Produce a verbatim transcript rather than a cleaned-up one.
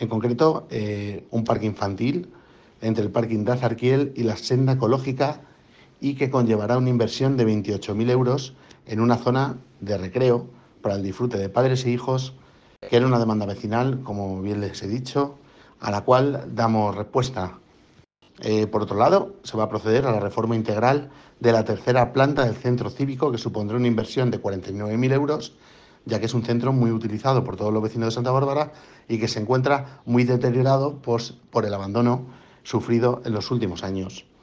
En concreto, eh, un parque infantil entre el parking de Azarquiel y la senda ecológica y que conllevará una inversión de veintiocho mil euros en una zona de recreo para el disfrute de padres e hijos, que era una demanda vecinal, como bien les he dicho, a la cual damos respuesta. Eh, por otro lado, se va a proceder a la reforma integral de la tercera planta del centro cívico, que supondrá una inversión de cuarenta y nueve mil euros, ya que es un centro muy utilizado por todos los vecinos de Santa Bárbara y que se encuentra muy deteriorado pues, por el abandono sufrido en los últimos años.